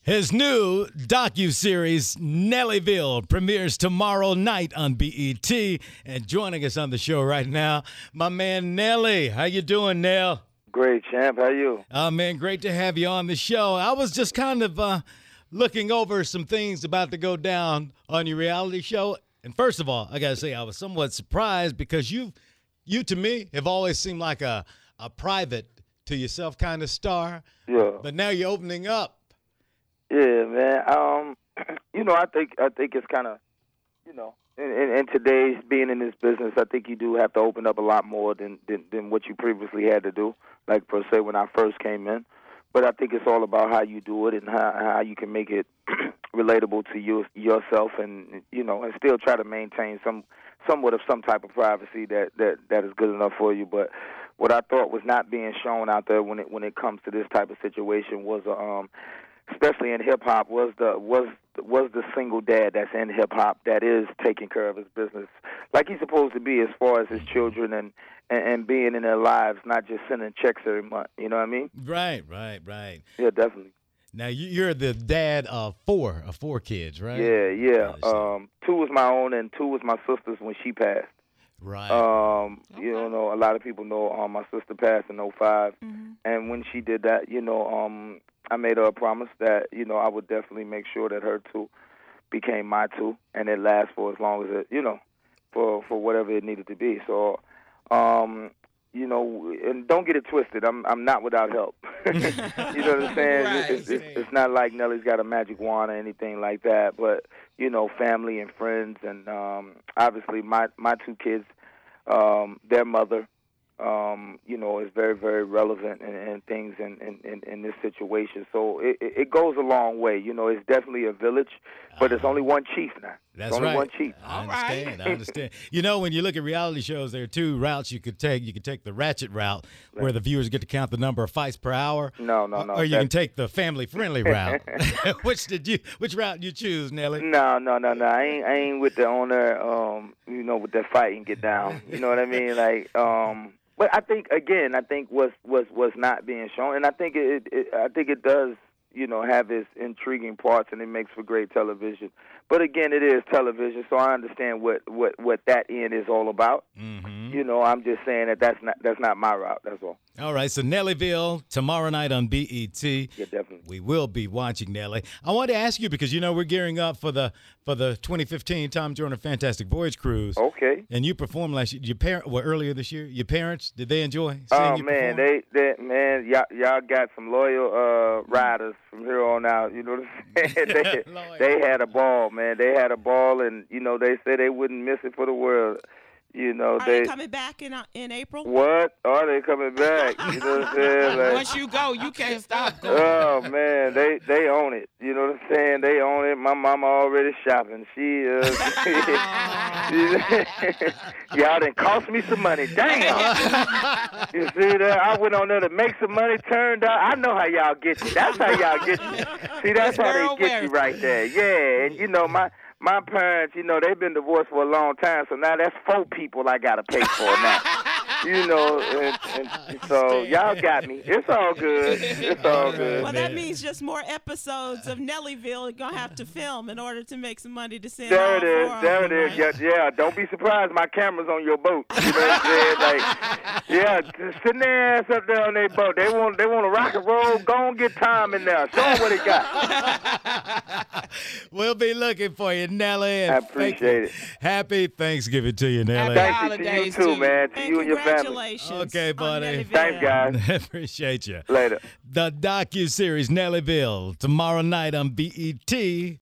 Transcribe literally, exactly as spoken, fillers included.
His new docuseries, Nellyville, premieres tomorrow night on B E T. And joining us on the show right now, my man Nelly. How you doing, Nell? Great, champ. How you? Oh, man, great to have you on the show. I was just kind of uh, looking over some things about to go down on your reality show. And first of all, I got to say, I was somewhat surprised because you, you to me, have always seemed like a, a private to yourself kind of star. Yeah. But now you're opening up. Yeah, man. Um, you know, I think I think it's kind of, you know, in, in, in today's being in this business, I think you do have to open up a lot more than, than than what you previously had to do. Like per se when I first came in, but I think it's all about how you do it and how how you can make it relatable to you yourself, and you know, and still try to maintain some somewhat of some type of privacy that that that is good enough for you. But what I thought was not being shown out there when it when it comes to this type of situation was a um. especially in hip hop, was the was was the single dad that's in hip hop that is taking care of his business like he's supposed to be, as far as his children and, and, and being in their lives, not just sending checks every month. You know what I mean? Right, right, right. Yeah, definitely. Now you- you're the dad of four of four kids, right? Yeah, yeah. Um, two was my own, and two was my sister's when she passed. Right. Um, Okay. You don't know, a lot of people know um, my sister passed in oh five, Mhm. and when she did that, you know, um, I made her a promise that, you know, I would definitely make sure that her two became my two, and it lasts for as long as it, you know, for for whatever it needed to be. So, um, you know, and don't get it twisted. I'm I'm not without help. You know what I'm saying? Right. It's, it's, it's not like Nelly's got a magic wand or anything like that, but you know, family and friends, and um, obviously my my two kids, um, their mother. Um, you know, is very, very relevant in, in things in, in, in this situation. So it, it it goes a long way. You know, it's definitely a village, but it's only one chief now. That's it's only right. one chief. I All right. understand. I understand. You know, when you look at reality shows, there are two routes you could take. You could take the ratchet route, where the viewers get to count the number of fights per hour. No, no, no. Or you That's- can take the family-friendly route. which did you? Which route you choose, Nelly? No, no, no, no. I ain't, I ain't with the owner. Um, you know, with that fight and get down. You know what I mean? Like, um, but I think again, I think was was was not being shown, and I think it, it I think it does. You know, have its intriguing parts, and it makes for great television. But again, it is television, so I understand what, what, what that end is all about. Mm-hmm. You know, I'm just saying that that's not that's not my route. That's all. All right, so Nellyville tomorrow night on B E T. Yeah, definitely. We will be watching Nelly. I wanted to ask you because you know we're gearing up for the for the twenty fifteen Tom Joyner Fantastic Voyage Cruise. Okay. And you performed last year. Your parent, well, earlier this year. Your parents, did they enjoy seeing Oh you man, perform? they, they man, y'all, y'all got some loyal uh, riders from here on out. You know what I'm saying? they, Loyal. they had a ball, man. They had a ball, and you know they said they wouldn't miss it for the world. You know Are they coming back in uh, in April? what? Are they coming back? You know what I'm saying? Like, Once you go, you can't stop going. oh man, they they own it. You know what I'm saying? They own it. My mama already shopping. She uh, y'all done cost me some money. Damn. You see that? I went on there to make some money. Turned out, I know how y'all get you. That's how y'all get you. See, that's how Girl, they get you right there. Yeah, and you know my. My parents, you know, they've been divorced for a long time, so now that's four people I got to pay for now. You know, and, and so y'all got me. It's all good. It's all good. Well, that Man. means just more episodes of Nellyville you're going to have to film in order to make some money to send There all it is. four of There it them, is. right? Yeah, yeah. Don't be surprised. My camera's on your boat. You know what I'm saying? Like, yeah, just sitting their ass up there on their boat. They want, they want to rock and roll. Go and get Tom in there. Show them what he got. We'll be looking for you, Nelly. And I appreciate thank you. it. Happy Thanksgiving to you, Nelly. Happy Thank you to you holidays too, to you. man. To And you and your family. congratulations. Okay, on buddy. Nellyville. Thanks, guys. Appreciate you. Later. The docu-series Nellyville tomorrow night on B E T.